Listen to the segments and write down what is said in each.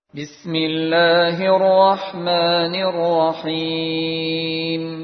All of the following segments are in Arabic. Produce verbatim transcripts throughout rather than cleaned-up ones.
بسم الله الرحمن الرحيم.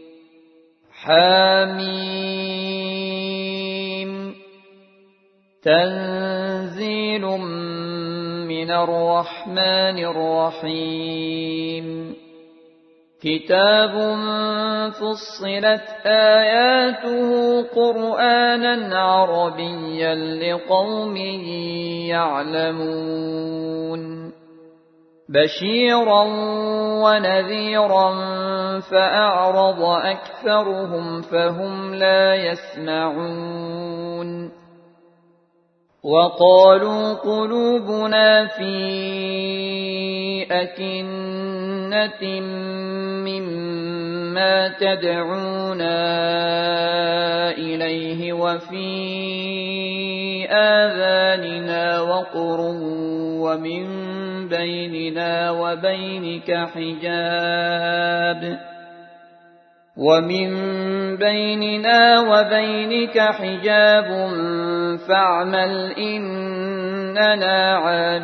حميم. تنزيل من الرحمن الرحيم. كتاب فصلت آياته قرآنا عربيا لقوم يعلمون. بشيرا ونذيرا فأعرض أكثرهم فهم لا يسمعون. وقالوا قلوبنا في أكنة مما تدعونا إليه وفي آذاننا وقر ومن بيننا وبينك حجاب ومن بيننا وبينك حجاب فاعمل إننا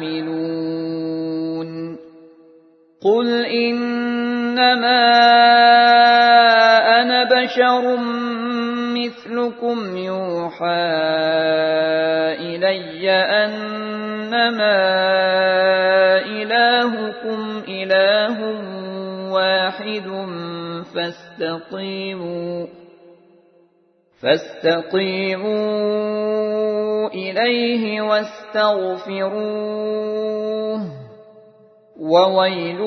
عاملون. قل إنما أنا بشر مثلكم يوحى إلي أنما إلهكم إله واحد فاستقيموا فاستقيموا إليه واستغفروه وويل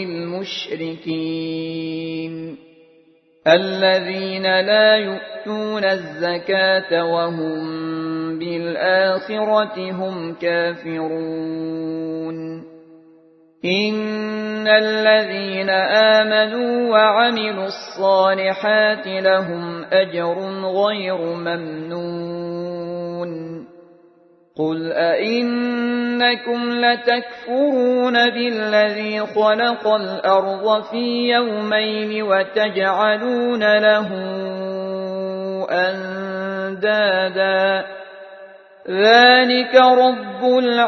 للمشركين الذين لا يؤتون الزكاة وهم بالآخرة هم كافرون. إن الذين آمنوا وعملوا الصالحات لهم أجر غير ممنون. قل أئنكم لتكفرون بالذي خلق الأرض في يومين وتجعلون له أندادا ذلك رب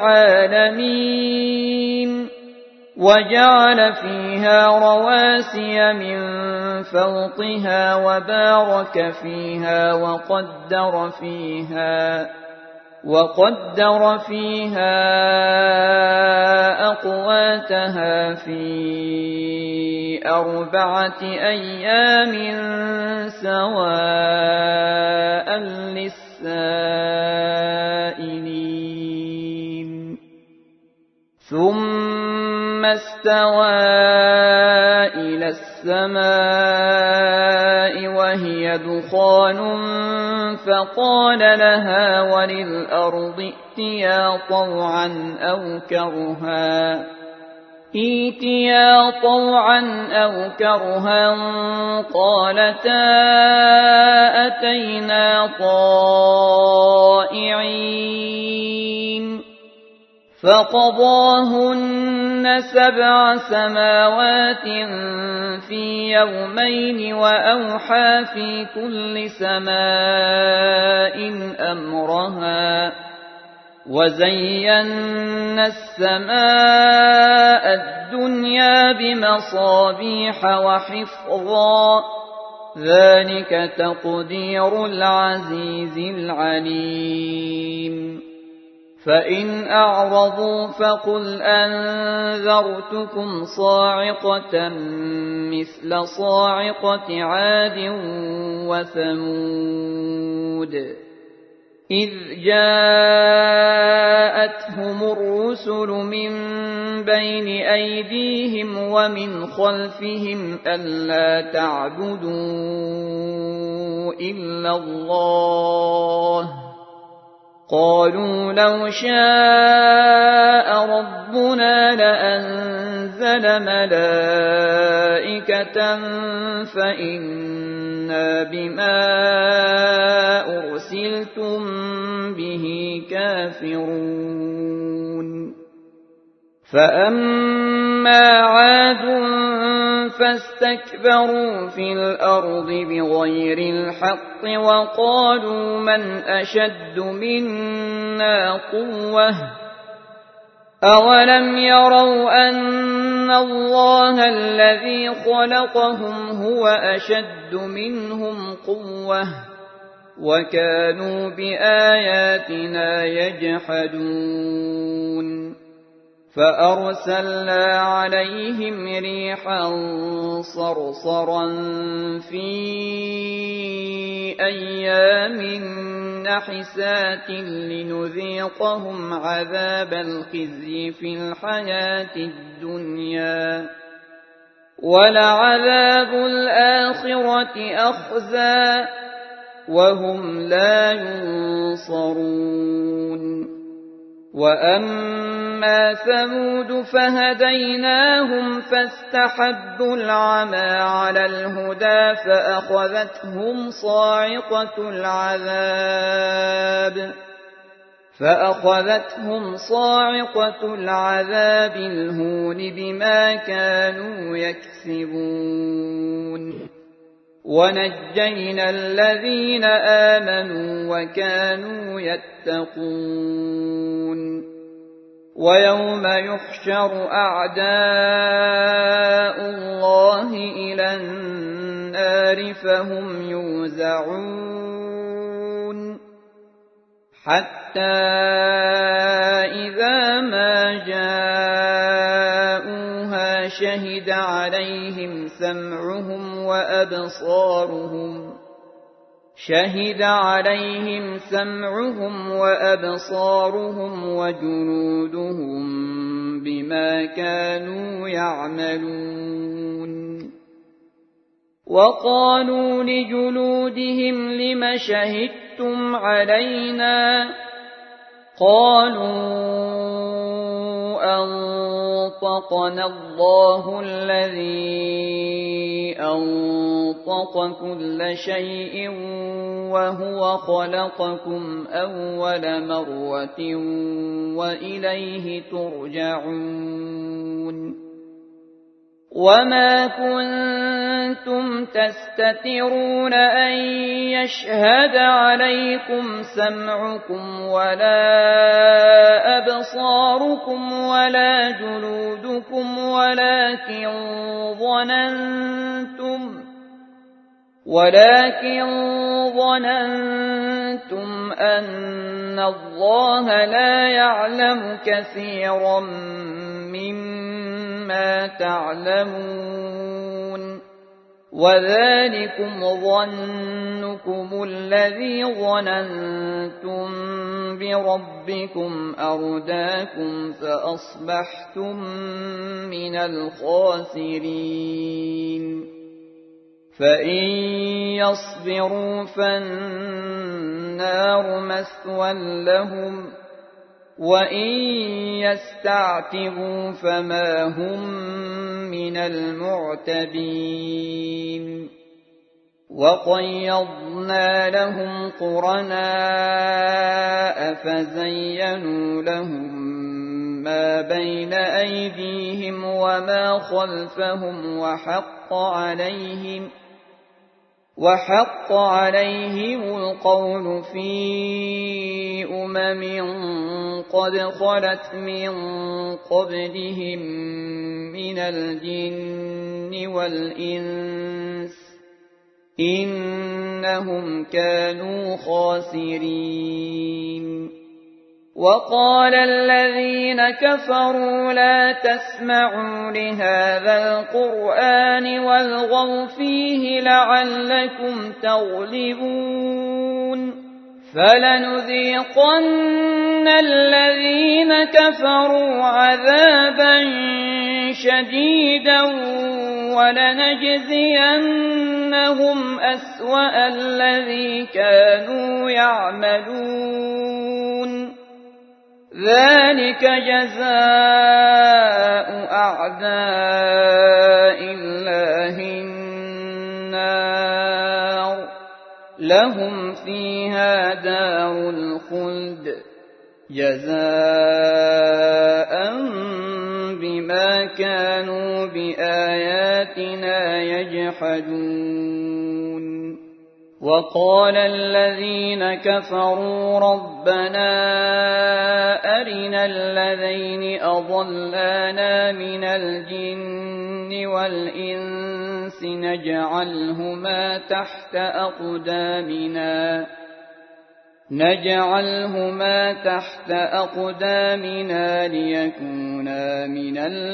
العالمين. وجعل فيها رواسي من فوقها وبارك فيها وقدر فيها وقدر فيها أقواتها في أربعة أيام سواء للسائلين. ثم استوى إلى السماء وهي دخان فقال لها وللأرض ائتيا طوعا أو كرها ائتيا طوعا أو كرها قالتا أتينا طائعين. فقضاهن سبع سماوات في يومين وأوحى في كل سماء أمرها وزينا السماء الدنيا بمصابيح وحفظا ذلك تقدير العزيز العليم. فإن أعرضوا فقل أنذرتكم صاعقة مثل صاعقة عاد وثمود إذ جاءتهم الرسل من بين أيديهم ومن خلفهم ألا تعبدوا إلا الله قالوا لو شاء ربنا لأنزل ملائكة فإنا بما أرسلتم به كافرون. فأما عاد فاستكبروا في الأرض بغير الحق وقالوا من أشد منا قوة أولم يروا أن الله الذي خلقهم هو أشد منهم قوة وكانوا بآياتنا يجحدون فأرسلنا عليهم ريحا صرصرا في أيام نحسات لنذيقهم عذاب الخزي في الحياة الدنيا ولعذاب الآخرة أخزى وهم لا ينصرون وأما ثمود فهديناهم فاستحبوا العمى على الهدى فأخذتهم صاعقة العذاب فأخذتهم صاعقة العذاب الهون بما كانوا يكسبون ونجينا الذين آمنوا وكانوا يتقون ويوم يحشر أعداء الله إلى النار فهم يوزعون حتى إذا ما جاءوها شهد عليهم سمعهم وأبصارهم شهد عليهم سمعهم وأبصارهم وجنودهم بما كانوا يعملون وقالوا لجلودهم لم شهدتم علينا قالوا أنطقنا الله الذي أنطق كل شيء وهو خلقكم أول مرة وإليه ترجعون وما كنتم تستترون أن يشهد عليكم سمعكم ولا أبصاركم ولا جلودكم ولكن ظننتم ولكن ظننتم أن الله لا يعلم كثيرا مما تعلمون وذلكم ظنكم الذي ظننتم بربكم أرداكم فأصبحتم من الخاسرين فإن يصبروا فالنار مثوى لهم وإن يستعتبوا فما هم من المعتبين وقيضنا لهم قرناء فزينوا لهم ما بين أيديهم وما خلفهم وحق عليهم وحق عليهم القول في أمم قد خلت من قبلهم من الجن والإنس إنهم كانوا خاسرين وقال الذين كفروا لا تسمعوا لهذا القرآن والغوا فيه لعلكم تغلبون فلنذيقن الذين كفروا عذابا شديدا ولنجزينهم أسوأ الذي كانوا يعملون ذلك جزاء أعداء الله النار لهم فيها دار الخلد جزاء بما كانوا بآياتنا يجحدون وقال الذين كفروا ربنا أرنا اللذين أضلانا من الجن والإنس نجعلهما تحت أقدامنا نجعلهما تحت أقدامنا ليكونا من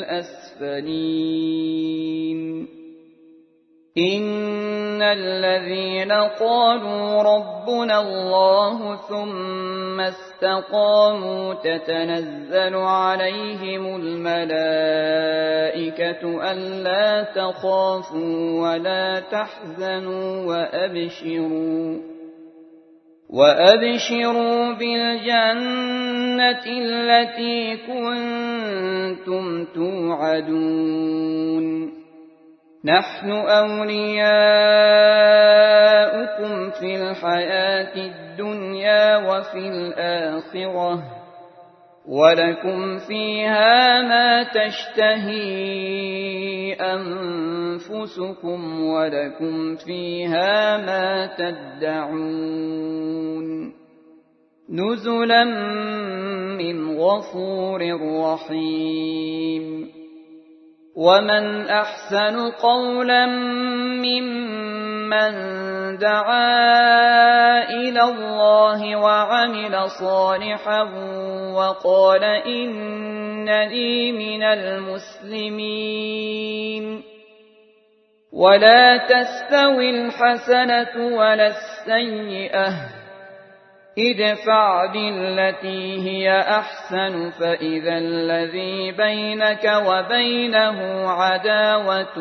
الأسفلين إن الذين قالوا ربنا الله ثم استقاموا تتنزل عليهم الملائكة ألا تخافوا ولا تحزنوا وأبشروا وأبشروا بالجنة التي كنتم توعدون نحن أولياؤكم في الحياة الدنيا وفي الآخرة ولكم فيها ما تشتهي أنفسكم ولكم فيها ما تدعون نزلا من غفور رحيم ومن أحسن قولا ممن دعا إلى الله وعمل صالحا وقال إنني من المسلمين ولا تستوي الحسنة ولا السيئة ادفع بالتي هي أحسن فإذا الذي بينك وبينه عداوة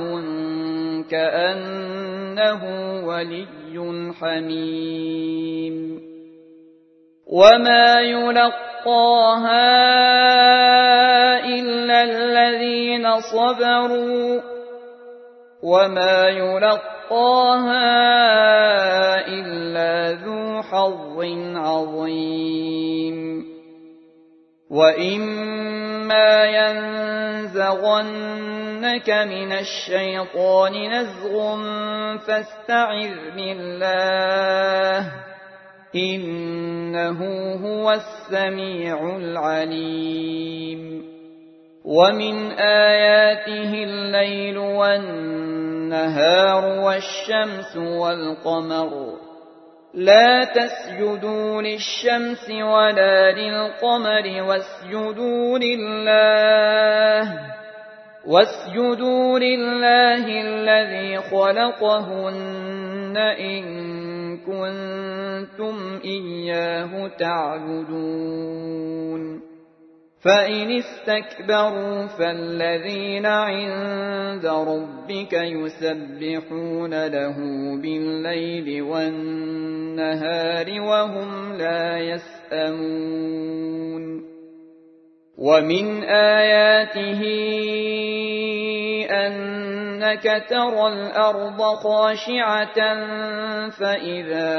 كأنه ولي حميم وما يلقاها إلا الذين صبروا وما يلقاها إلا ذو حظ عظيم وإما ينزغنك من الشيطان نزغ فاستعذ بالله إنه هو السميع العليم ومن آياته الليل والنهار والشمس والقمر لا تسجدوا للشمس ولا للقمر واسجدوا لله واسجدوا لله الذي خلقهن إن كنتم إياه تعبدون فإن استكبروا فالذين عند ربك يسبحون له بالليل والنهار وهم لا يسأمون ومن آياته أنك ترى الأرض خاشعة فإذا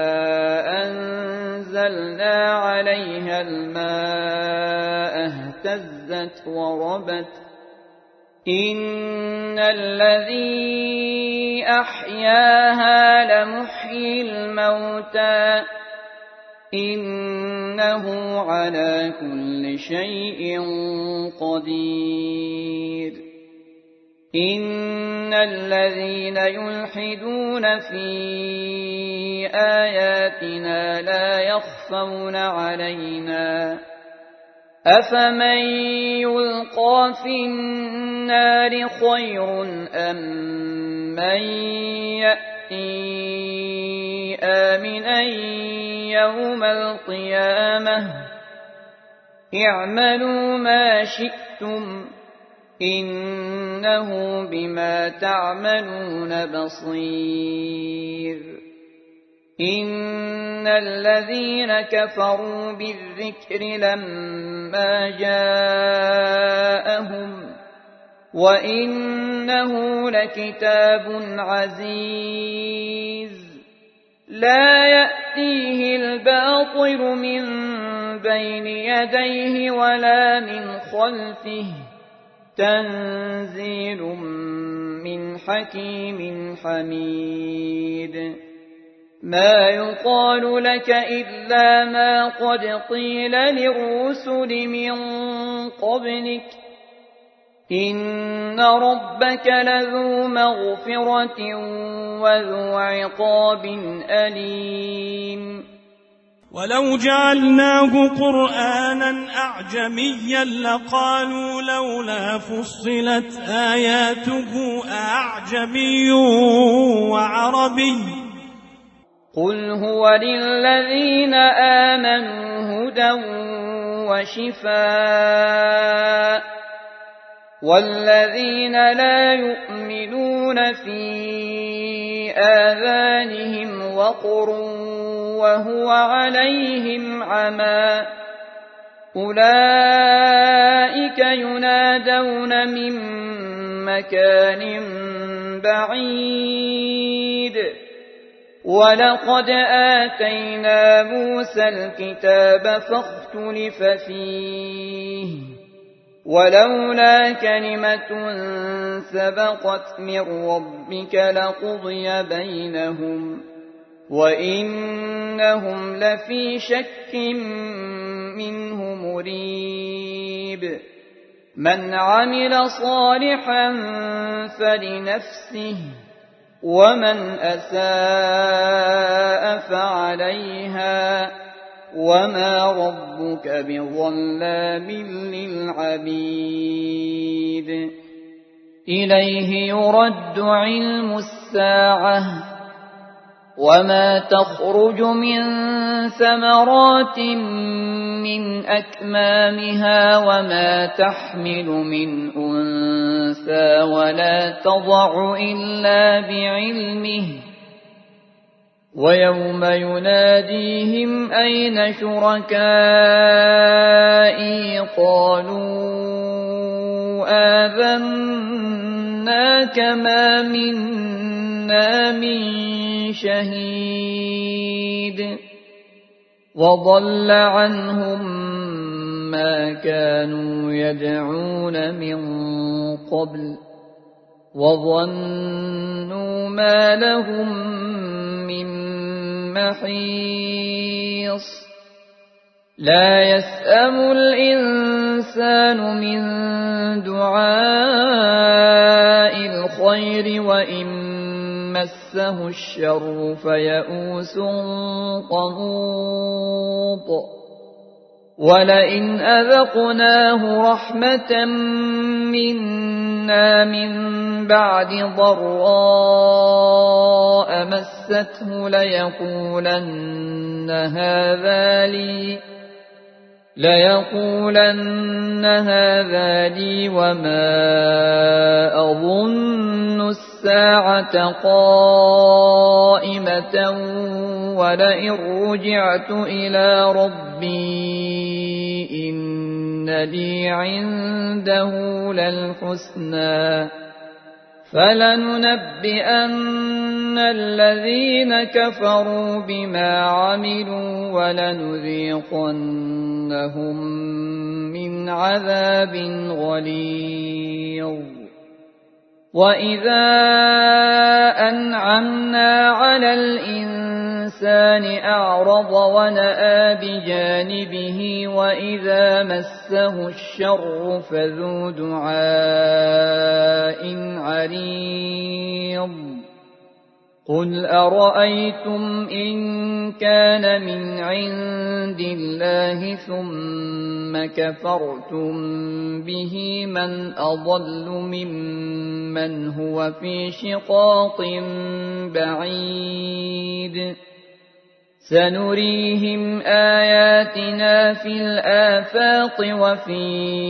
أنزلنا عليها الماء اهتزت وربت إن الذي أحياها لمحيي الموتى إنه على كل شيء قدير إن الذين يلحدون في آياتنا لا يخفون علينا أفمن يلقى في النار خير أم من يأتي آمنا يوم القيامة اعملوا ما شئتم إنه بما تعملون بصير إن الذين كفروا بالذكر لما جاءهم وإنه لكتاب عزيز لا يأتيه الباطل من بين يديه ولا من خلفه تنزيل من حكيم حميد ما يقال لك إلا ما قد قيل للرسل من قبلك إن ربك لذو مغفرة وذو عقاب أليم ولو جعلناه قرآنا أعجميا لقالوا لولا فصلت آياته أعجمي وعربي قل هو للذين آمنوا هدى وشفاء والذين لا يؤمنون في آذانهم وقر وهو عليهم عمى أولئك ينادون من مكان بعيد ولقد آتينا موسى الكتاب فاختلف فيه ولولا كلمة سبقت من ربك لقضي بينهم وإنهم لفي شك منه مريب من عمل صالحا فلنفسه ومن أساء فعليها وما ربك بظلام للعبيد إليه يرد علم الساعة وما تخرج من ثمرات من أكمامها وما تحمل من أنثى ولا تضع إلا بعلمه ويوم يناديهم أين شركائي قالوا آذناك ما منا من شهيد وضل عنهم ما كانوا يدعون من قبل وظنوا ما لهم من محيص لا يسأم الإنسان من دعاء الخير وإن مسه الشر فيئوس قنوط ولئن أذقناه رحمة منا من بعد ضراء مسته ليقولن هذا لي ليقولن هذا لي وما أظن الساعة قائمة ولئن رجعت إلى ربي إن لي عنده للحسنى فلننبئن الذين كفروا بما عملوا ولنذيقنهم من عذاب غليظ وإذا أنعمنا على الإنسان أعرض ونأى بجانبه وإذا مسه الشر فذو دعاء عريض قل أرأيتم إن كان من عند الله ثم كفرتم به من أضل ممن هو في شقاق بعيد سنريهم آياتنا في الآفاق وفي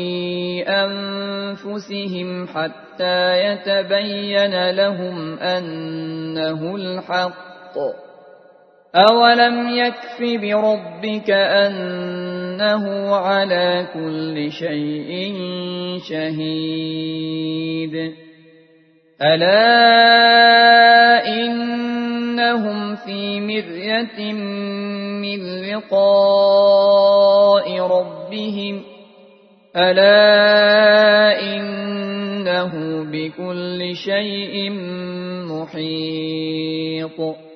أنفسهم حتى يتبين لهم أنه الحق أولم يكف بربك أنه على كل شيء شهيد ألا إنهم في مرية من لقاء ربهم ألا إنه بكل شيء محيط